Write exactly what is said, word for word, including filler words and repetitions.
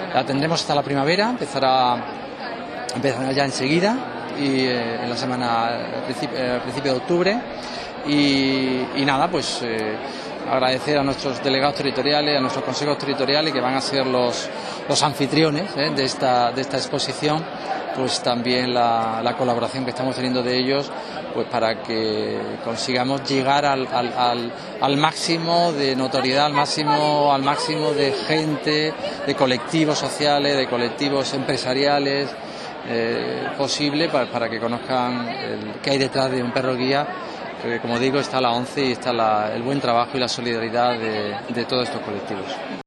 La tendremos hasta la primavera, empezará, empezará ya enseguida y eh, en la semana, a principio, eh, principio de octubre. Y, y nada, pues eh, agradecer a nuestros delegados territoriales, a nuestros consejos territoriales que van a ser los, los anfitriones eh, de, esta, de esta exposición, pues también la, la colaboración que estamos teniendo de ellos, pues para que consigamos llegar al, al, al, al máximo de notoriedad, al máximo, al máximo de gente, de colectivos sociales, de colectivos empresariales eh, posible para, para que conozcan el, qué hay detrás de un perro guía. Que, como digo, está la ONCE y está la, el buen trabajo y la solidaridad de, de todos estos colectivos.